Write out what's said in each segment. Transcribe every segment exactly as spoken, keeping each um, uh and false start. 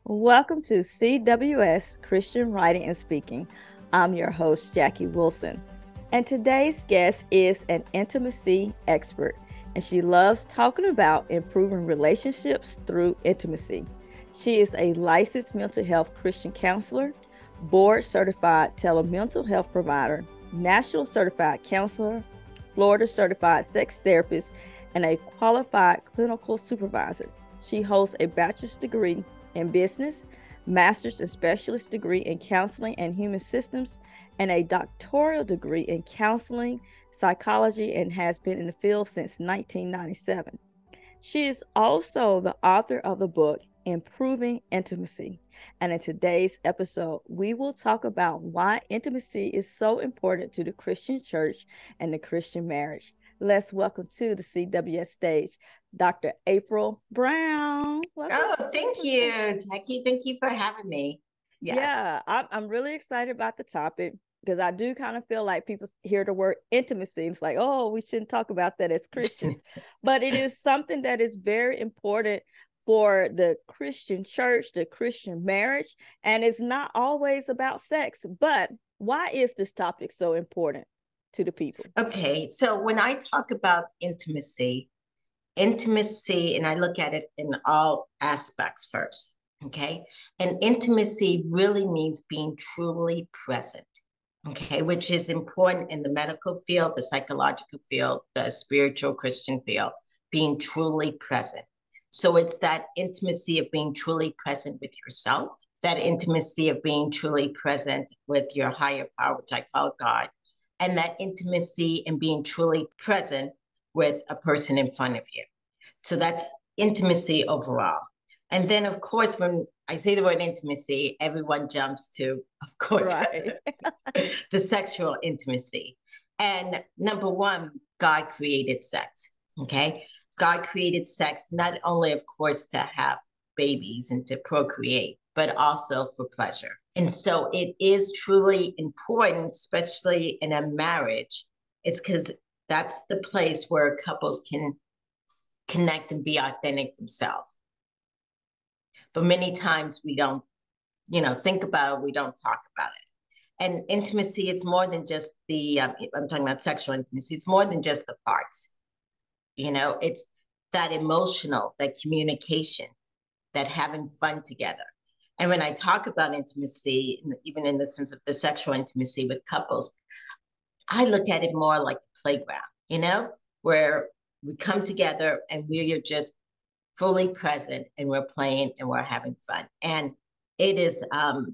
Welcome to C W S Christian Writing and Speaking. I'm your host, Jackie Wilson. And today's guest is an intimacy expert, and she loves talking about improving relationships through intimacy. She is a licensed mental health Christian counselor, board certified telemental health provider, national certified counselor, Florida certified sex therapist, and a qualified clinical supervisor. She holds a bachelor's degree in business, master's and specialist degree in counseling and human systems, and a doctoral degree in counseling psychology, and has been in the field since nineteen ninety-seven. She is also the author of the book Improving Intimacy. And in today's episode, we will talk about why intimacy is so important to the Christian church and the Christian marriage. Let's welcome to the C W S stage Doctor April Brown. Welcome. Oh, thank you, Jackie. Thank you for having me. Yes. Yeah, I'm, I'm really excited about the topic because I do kind of feel like people hear the word intimacy. It's like, oh, we shouldn't talk about that as Christians. But it is something that is very important for the Christian church, the Christian marriage. And it's not always about sex. But why is this topic so important to the people? Okay, so when I talk about intimacy, intimacy, and I look at it in all aspects first, okay? And intimacy really means being truly present, okay, which is important in the medical field, the psychological field, the spiritual Christian field, being truly present. So it's that intimacy of being truly present with yourself, that intimacy of being truly present with your higher power, which I call God, and that intimacy and being truly present with a person in front of you. So that's intimacy overall. And then, of course, when I say the word intimacy, everyone jumps to, of course, Right. the sexual intimacy. And number one, God created sex, okay? God created sex not only, of course, to have babies and to procreate, but also for pleasure. And so it is truly important, especially in a marriage. It's because that's the place where couples can connect and be authentic themselves. But many times we don't, you know, think about it, we don't talk about it. And intimacy, it's more than just the, um, I'm talking about sexual intimacy, it's more than just the parts. You know, it's that emotional, that communication, that having fun together. And when I talk about intimacy, even in the sense of the sexual intimacy with couples, I look at it more like a playground, you know, where we come together and we are just fully present and we're playing and we're having fun. And it is um,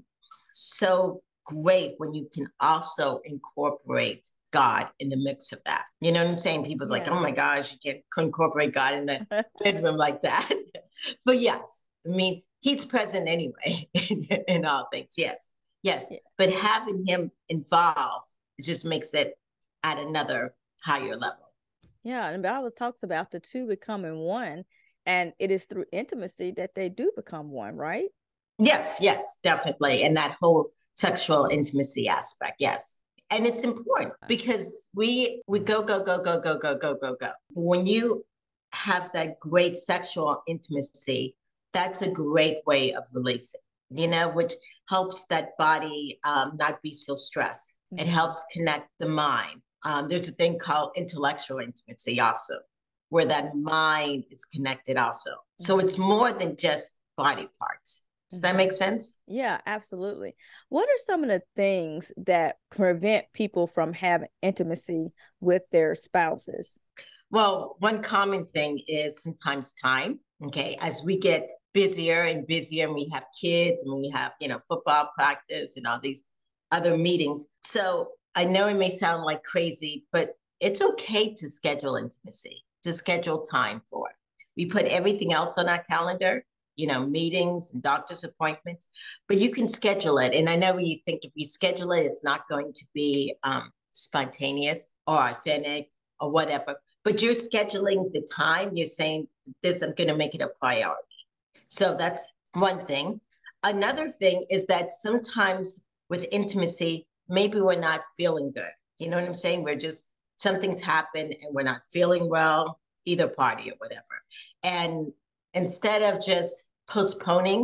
so great when you can also incorporate God in the mix of that. You know what I'm saying? People's yeah. like, oh my gosh, you can't incorporate God in the bedroom like that. But yes, I mean, he's present anyway in all things. Yes, yes. Yeah. But having him involved, it just makes it at another higher level. Yeah, and the Bible talks about the two becoming one, and it is through intimacy that they do become one, right? Yes, yes, definitely. And that whole sexual intimacy aspect, yes. And it's important because we we go, go, go, go, go, go, go, go, go. When you have that great sexual intimacy, that's a great way of releasing, you know, which helps that body um, not be so stressed. Mm-hmm. It helps connect the mind. Um, there's a thing called intellectual intimacy also, where that mind is connected also. Mm-hmm. So it's more than just body parts. Does that make sense? Yeah, absolutely. What are some of the things that prevent people from having intimacy with their spouses? Well, one common thing is sometimes time. Okay. As we get busier and busier and we have kids and we have, you know, football practice and all these other meetings. So I know it may sound like crazy, but it's okay to schedule intimacy, to schedule time for it. We put everything else on our calendar, you know, meetings and doctor's appointments, but you can schedule it. And I know you think if you schedule it, it's not going to be um, spontaneous or authentic or whatever, but you're scheduling the time. You're saying this, I'm going to make it a priority. So that's one thing. Another thing is that sometimes with intimacy, maybe we're not feeling good. You know what I'm saying? We're just, something's happened and we're not feeling well, either party or whatever. And instead of just postponing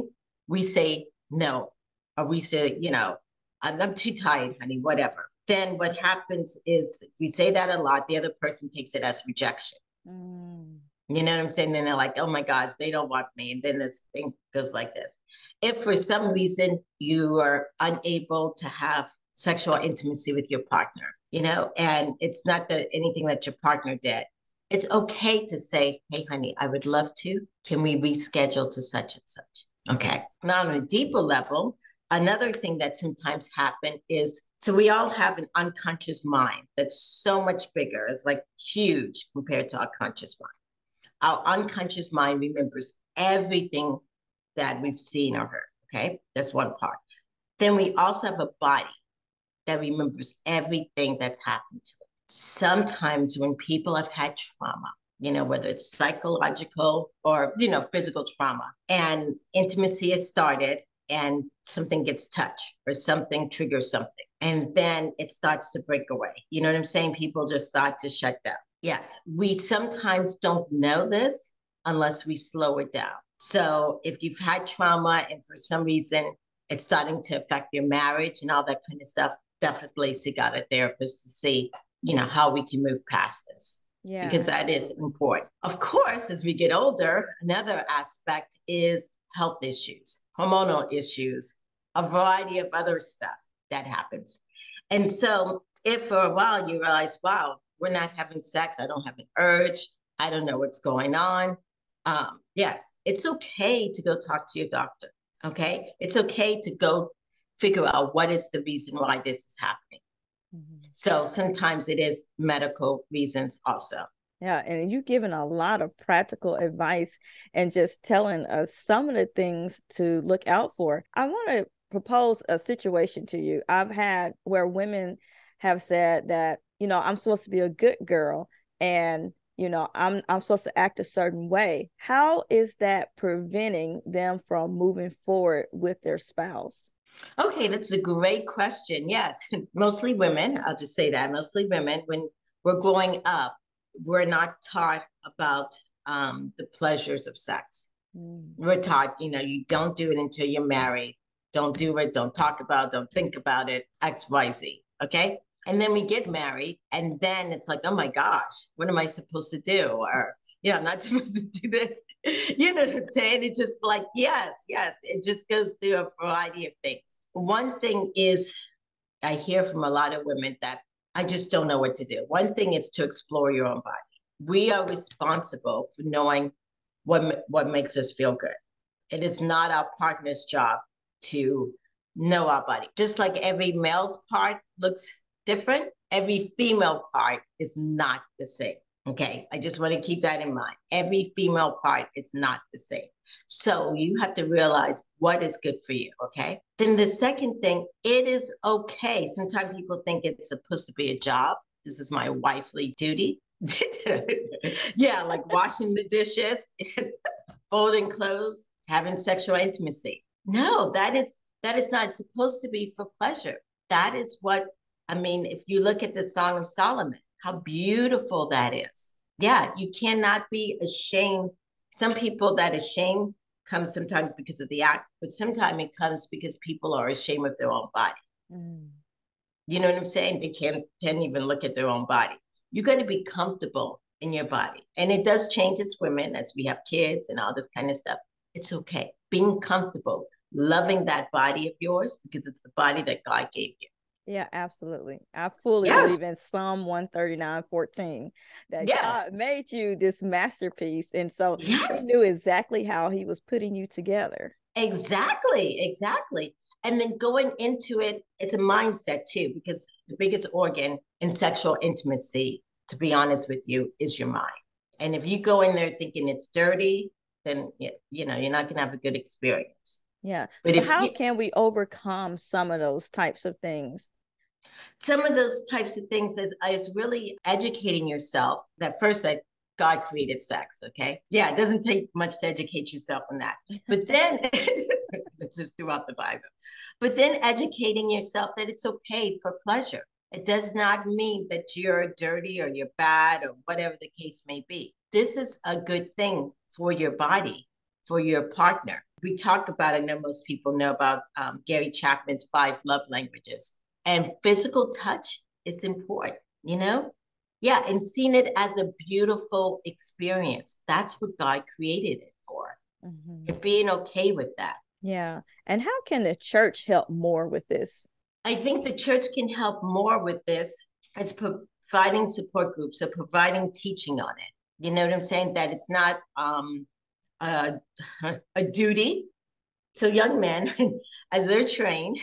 we say no, or we say, you know, I'm, I'm too tired, honey, whatever. Then what happens is if we say that a lot, the other person takes it as rejection. Mm. You know what I'm saying? Then they're like, oh my gosh, they don't want me. And then this thing goes like this. If for some reason you are unable to have sexual intimacy with your partner, you know, and it's not that anything that your partner did, it's okay to say, hey, honey, I would love to. Can we reschedule to such and such? Okay. Now, on a deeper level, another thing that sometimes happen is, so we all have an unconscious mind that's so much bigger. It's like huge compared to our conscious mind. Our unconscious mind remembers everything that we've seen or heard. Okay. That's one part. Then we also have a body that remembers everything that's happened to it. Sometimes when people have had trauma, you know, whether it's psychological or, you know, physical trauma, and intimacy has started and something gets touched or something triggers something, and then it starts to break away. You know what I'm saying? People just start to shut down. Yes, we sometimes don't know this unless we slow it down. So if you've had trauma and for some reason it's starting to affect your marriage and all that kind of stuff, definitely seek out a therapist to see, you know, how we can move past this. Yeah, Because that is absolutely. important. Of course, as we get older, another aspect is health issues, hormonal issues, a variety of other stuff that happens. And so if for a while you realize, wow, we're not having sex, I don't have an urge, I don't know what's going on. Um, yes, it's okay to go talk to your doctor. Okay. It's okay to go figure out what is the reason why this is happening. Mhm. So sometimes it is medical reasons also. Yeah, and you've given a lot of practical advice and just telling us some of the things to look out for. I want to propose a situation to you. I've had where women have said that, you know, I'm supposed to be a good girl and, you know, I'm I'm supposed to act a certain way. How is that preventing them from moving forward with their spouse? Okay, that's a great question. Yes, mostly women. I'll just say that mostly women. When we're growing up, we're not taught about um, the pleasures of sex. Mm. We're taught, you know, you don't do it until you're married. Don't do it. Don't talk about it. Don't think about it. X, Y, Z. Okay. And then we get married, and then it's like, oh my gosh, what am I supposed to do? Or, yeah, I'm not supposed to do this. You know what I'm saying? It just like, yes, yes. It just goes through a variety of things. One thing is, I hear from a lot of women that I just don't know what to do. One thing is to explore your own body. We are responsible for knowing what what makes us feel good. It is not our partner's job to know our body. Just like every male's part looks different, every female part is not the same. Okay, I just want to keep that in mind. Every female part is not the same. So you have to realize what is good for you. Okay. Then the second thing, it is okay. Sometimes people think it's supposed to be a job. This is my wifely duty. Yeah, like washing the dishes, folding clothes, having sexual intimacy. No, that is that is not supposed to be for pleasure. That is what I mean. If you look at the Song of Solomon, how beautiful that is. Yeah, you cannot be ashamed. Some people that are ashamed comes sometimes because of the act, but sometimes it comes because people are ashamed of their own body. Mm. You know what I'm saying? They can't, can't even look at their own body. You got to be comfortable in your body. And it does change as women as we have kids and all this kind of stuff. It's okay. Being comfortable, loving that body of yours because it's the body that God gave you. Yeah, absolutely. I fully Yes. believe in Psalm one thirty-nine fourteen that Yes. God made you this masterpiece. And so he Yes. knew exactly how he was putting you together. Exactly. Exactly. And then going into it, it's a mindset too, because the biggest organ in sexual intimacy, to be honest with you, is your mind. And if you go in there thinking it's dirty, then you know you're not going to have a good experience. Yeah. But So if how you, can we overcome some of those types of things? some of those types of things is, is really educating yourself that first that God created sex. Okay. Yeah. It doesn't take much to educate yourself on that. But then it's just throughout the Bible. But then educating yourself that it's okay for pleasure. It does not mean that you're dirty or you're bad or whatever the case may be. This is a good thing for your body, for your partner. we talk about, I know most people know about um, Gary Chapman's five love languages, and physical touch is important, you know? Yeah, and seeing it as a beautiful experience. That's what God created it for. Mm-hmm. And being okay with that. Yeah. And how can the church help more with this? I think the church can help more with this as providing support groups or providing teaching on it. You know what I'm saying? That it's not um, a, a duty. So young men, as they're trained,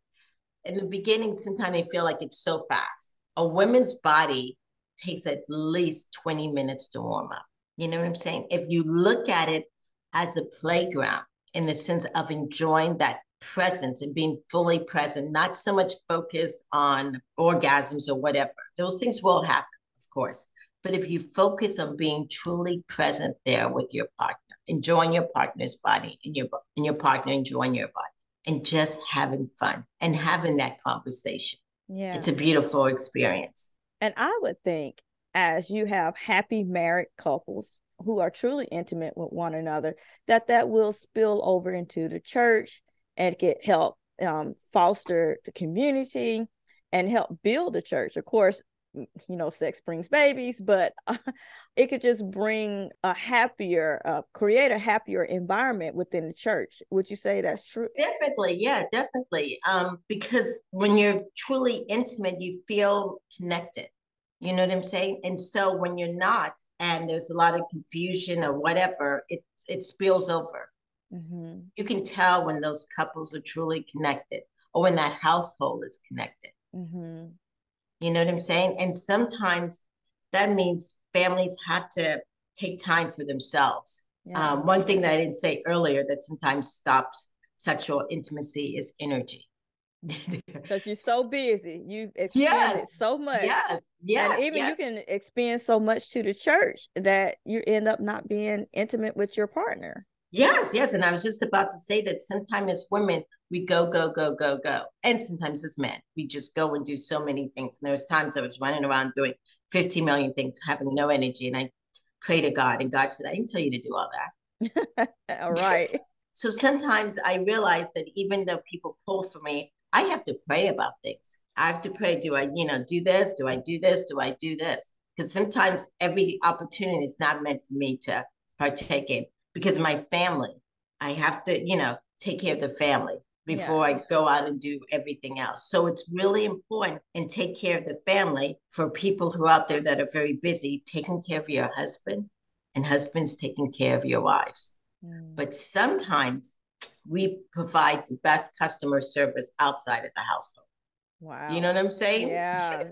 in the beginning, sometimes they feel like it's so fast. A woman's body takes at least twenty minutes to warm up. You know what I'm saying? If you look at it as a playground in the sense of enjoying that presence and being fully present, not so much focused on orgasms or whatever. Those things will happen, of course. But if you focus on being truly present there with your partner, enjoying your partner's body and your and your partner enjoying your body and just having fun and having that conversation. Yeah. It's a beautiful experience. And I would think, as you have happy married couples who are truly intimate with one another, that that will spill over into the church and get help um, foster the community and help build the church. Of course, you know, sex brings babies, but uh, it could just bring a happier, uh, create a happier environment within the church. Would you say that's true? Definitely, yeah, definitely. Um, because when you're truly intimate, you feel connected. You know what I'm saying? And so when you're not, and there's a lot of confusion or whatever, it it spills over. Mm-hmm. You can tell when those couples are truly connected, or when that household is connected. Mm-hmm. You know what I'm saying? And sometimes that means families have to take time for themselves. Yeah. Um, one thing that I didn't say earlier that sometimes stops sexual intimacy is energy. Because you're so busy, you expend it Yes, so much. yes, And yes, even you yes. can expend so much to the church that you end up not being intimate with your partner. Yes, yes. And I was just about to say that sometimes as women, we go, go, go, go, go. And sometimes as men, we just go and do so many things. And there was times I was running around doing fifty million things, having no energy. And I prayed to God, and God said, I didn't tell you to do all that. All right. So sometimes I realize that even though people pull for me, I have to pray about things. I have to pray, do I, you know, do this? Do I do this? Do I do this? Because sometimes every opportunity is not meant for me to partake in because of my family. I have to, you know, take care of the family before yeah. I go out and do everything else. So it's really important and take care of the family for people who are out there that are very busy, taking care of your husband and husbands taking care of your wives. Mm. But sometimes we provide the best customer service outside of the household. Wow. You know what I'm saying? Yeah.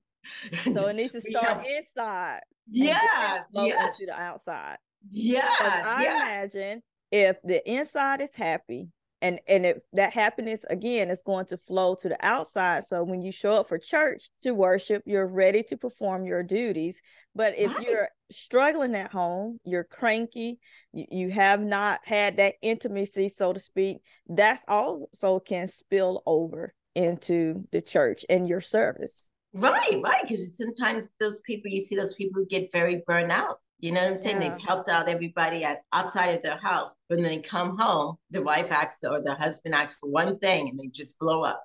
So it needs to start have, inside. Yes, yes. To the outside. Yes, I yes. imagine if the inside is happy, and and if that happiness again is going to flow to the outside. So when you show up for church to worship, you're ready to perform your duties. But if right. you're struggling at home, you're cranky, you, you have not had that intimacy, so to speak, that's also can spill over into the church and your service. Right, right. Because sometimes those people, you see those people who get very burnt out. You know what I'm saying? Yeah. They've helped out everybody at, outside of their house. But when they come home, the wife asks or the husband asks for one thing and they just blow up.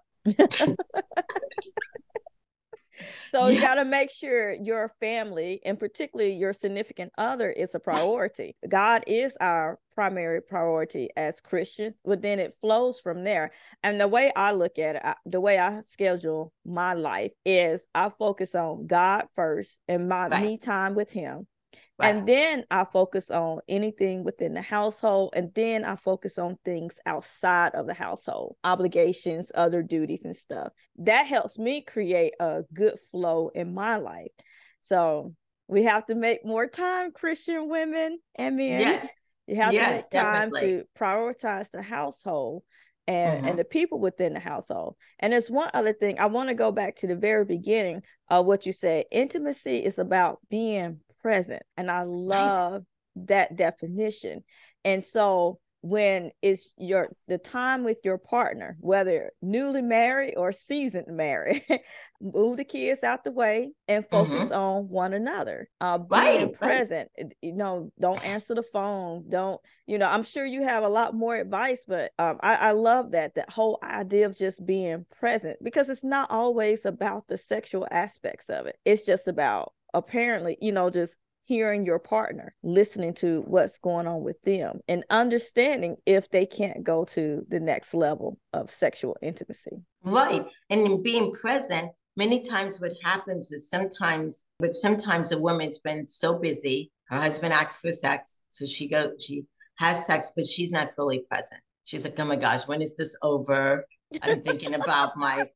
So yeah. You got to make sure your family, and particularly your significant other, is a priority. God is our primary priority as Christians, but then it flows from there. And the way I look at it, I, the way I schedule my life is I focus on God first and my right. me time with him. Right. And then I focus on anything within the household. And then I focus on things outside of the household, obligations, other duties and stuff. That helps me create a good flow in my life. So we have to make more time, Christian women and men. Yes. You have yes, to make time definitely. to prioritize the household and, mm-hmm. and the people within the household. And there's one other thing. I want to go back to the very beginning of what you said. Intimacy is about being present. And I love right. that definition. And so when it's your the time with your partner, whether newly married or seasoned married, move the kids out the way and focus mm-hmm. on one another. Uh, being right, present, right. You know, don't answer the phone. Don't, you know, I'm sure you have a lot more advice, but um, I, I love that, that whole idea of just being present, because it's not always about the sexual aspects of it. It's just about, apparently, you know, just hearing your partner, listening to what's going on with them, and understanding if they can't go to the next level of sexual intimacy. Right. And in being present, many times what happens is sometimes, but sometimes a woman's been so busy, her husband asks for sex, so she goes, she has sex, but she's not fully present. She's like, oh my gosh, when is this over? I'm thinking about my,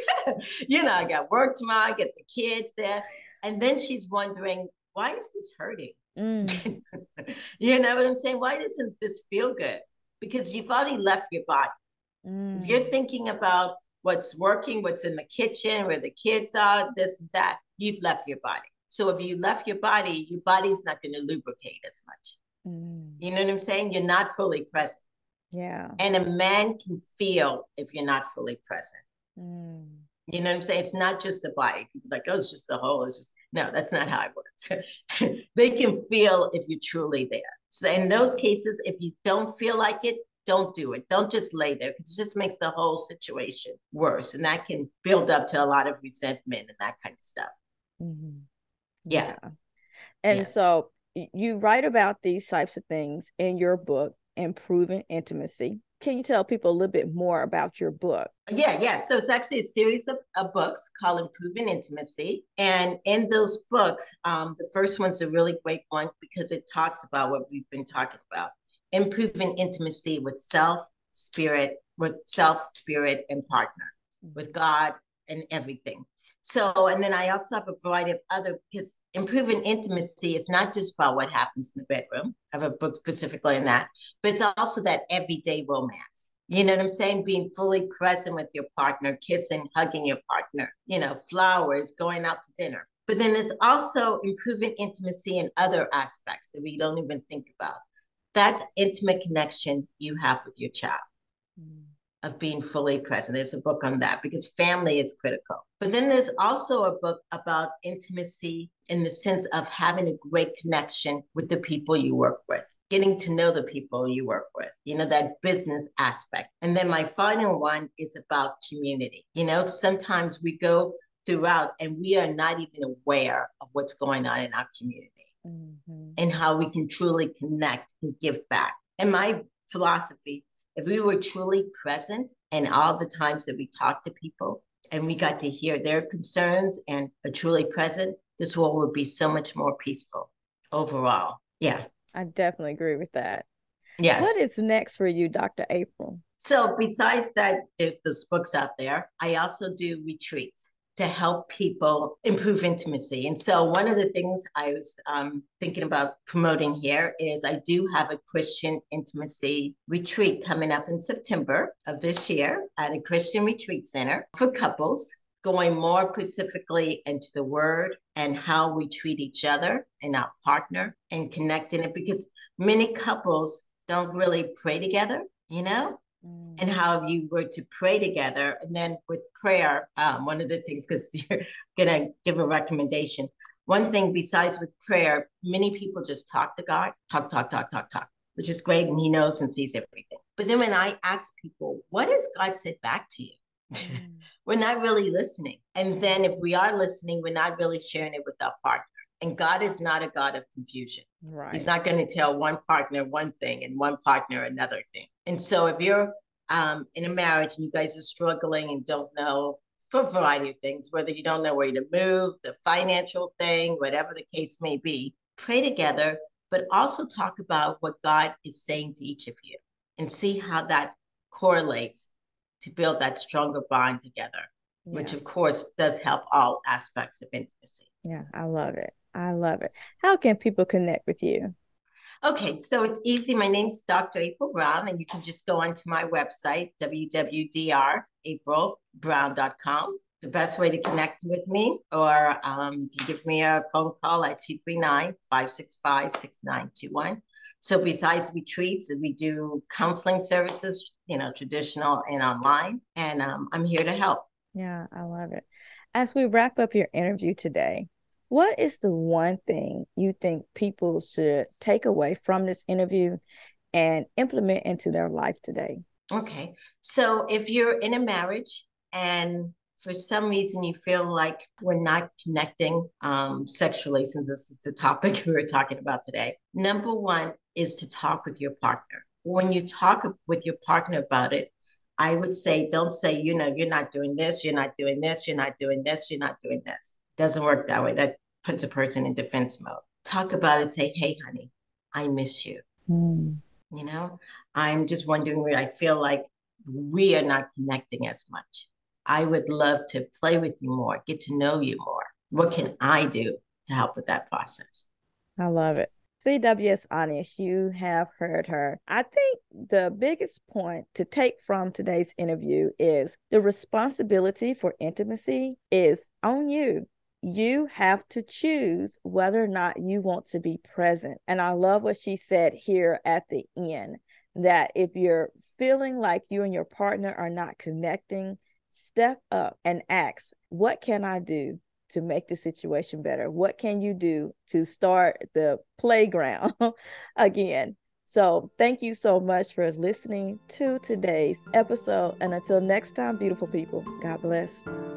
you know, I got work tomorrow, I get the kids there. And then she's wondering, why is this hurting? Mm. You know what I'm saying? Why doesn't this feel good? Because you've already left your body. Mm. If you're thinking about what's working, what's in the kitchen, where the kids are, this and that, you've left your body. So if you left your body, your body's not going to lubricate as much. Mm. You know what I'm saying? You're not fully present. Yeah. And a man can feel if you're not fully present. Mm. You know what I'm saying? It's not just the body. People are like, oh, it's just the whole. It's just, no, that's not how it works. They can feel if you're truly there. So in those cases, if you don't feel like it, don't do it. Don't just lay there, because it just makes the whole situation worse. And that can build up to a lot of resentment and that kind of stuff. Mm-hmm. Yeah. yeah. And yes. So you write about these types of things in your book, Improving Intimacy. Can you tell people a little bit more about your book? Yeah, yeah. So it's actually a series of, of books called Improving Intimacy. And in those books, um, the first one's a really great one because it talks about what we've been talking about. Improving intimacy with self, spirit, with self, spirit, and partner, with God and everything. So, and then I also have a variety of other, because improving intimacy is not just about what happens in the bedroom. I have a book specifically on that, but it's also that everyday romance. You know what I'm saying? Being fully present with your partner, kissing, hugging your partner, you know, flowers, going out to dinner. But then it's also improving intimacy in other aspects that we don't even think about. That intimate connection you have with your child. Mm. Of being fully present. There's a book on that because family is critical. But then there's also a book about intimacy in the sense of having a great connection with the people you work with, getting to know the people you work with, you know, that business aspect. And then my final one is about community. You know, sometimes we go throughout and we are not even aware of what's going on in our community, mm-hmm. and how we can truly connect and give back. And my philosophy, if we were truly present and all the times that we talk to people and we got to hear their concerns and are truly present, this world would be so much more peaceful overall. Yeah. I definitely agree with that. Yes. What is next for you, Doctor April? So besides that, there's those books out there. I also do retreats to help people improve intimacy. And so one of the things I was um, thinking about promoting here is I do have a Christian intimacy retreat coming up in September of this year at a Christian retreat center for couples, going more specifically into the word and how we treat each other and our partner and connecting it, because many couples don't really pray together, you know? And how if you were to pray together, and then with prayer, um, one of the things, because you're gonna give a recommendation, one thing besides with prayer, many people just talk to God, talk, talk, talk, talk, talk, which is great, and he knows and sees everything. But then when I ask people, what has God said back to you? Mm. We're not really listening. And then if we are listening, we're not really sharing it with our partner. And God is not a God of confusion. Right. He's not going to tell one partner one thing and one partner another thing. And so if you're um, in a marriage and you guys are struggling and don't know, for a variety of things, whether you don't know where to move, the financial thing, whatever the case may be, pray together, but also talk about what God is saying to each of you and see how that correlates to build that stronger bond together, yeah. Which of course does help all aspects of intimacy. Yeah, I love it. I love it. How can people connect with you? Okay, so it's easy. My name's Doctor April Brown, and you can just go onto my website, w w w dot april brown dot com. The best way to connect with me, or um, you can give me a phone call at two three nine, five six five, six nine two one. So besides retreats, we do counseling services, you know, traditional and online. And um, I'm here to help. Yeah, I love it. As we wrap up your interview today, what is the one thing you think people should take away from this interview and implement into their life today? Okay. So if you're in a marriage and for some reason you feel like we're not connecting um, sexually, since this is the topic we were talking about today, number one is to talk with your partner. When you talk with your partner about it, I would say, don't say, you know, you're not doing this, you're not doing this, you're not doing this, you're not doing this. Doesn't work that way. That puts a person in defense mode. Talk about it. Say, hey, honey, I miss you. Mm. You know, I'm just wondering where I feel like we are not connecting as much. I would love to play with you more, get to know you more. What can I do to help with that process? I love it. C W S Honest, you have heard her. I think the biggest point to take from today's interview is the responsibility for intimacy is on you. You have to choose whether or not you want to be present. And I love what she said here at the end, that if you're feeling like you and your partner are not connecting, step up and ask, what can I do to make the situation better? What can you do to start the playground again? So thank you so much for listening to today's episode. And until next time, beautiful people, God bless.